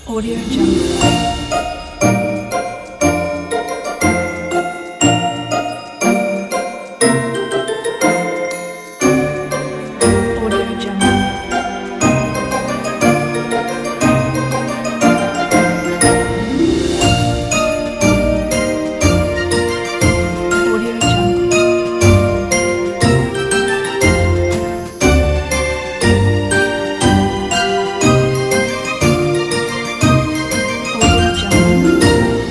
Audio Jungle. Audio Jungle. Audio Jungle. Audio Jungle.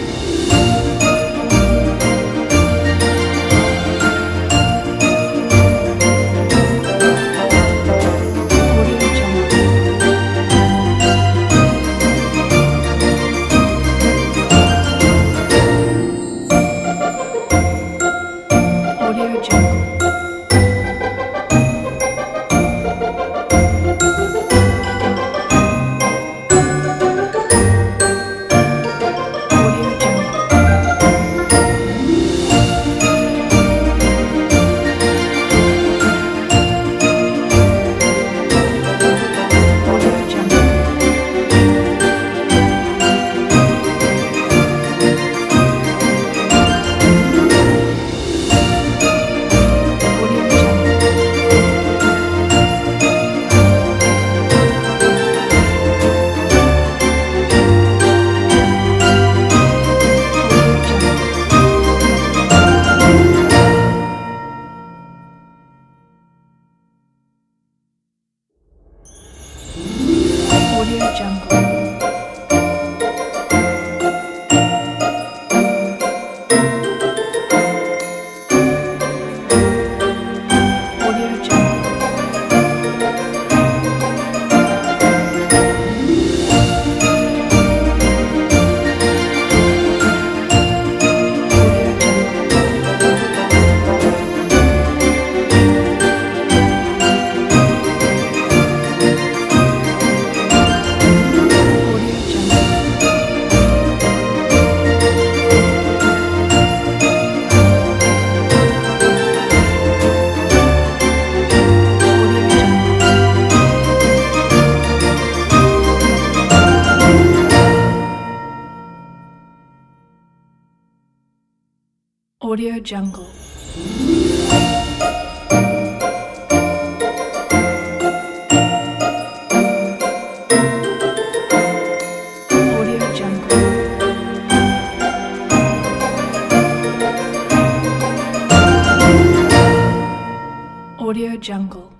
Audio Jungle. Audio Jungle. Audio Jungle. Audio Jungle. Audio Jungle. Audio Jungle. Audio Jungle. Audio Jungle. Audio Jungle. Audio Jungle. Audio Jungle. Audio Jungle. Audio Jungle. Audio Jungle.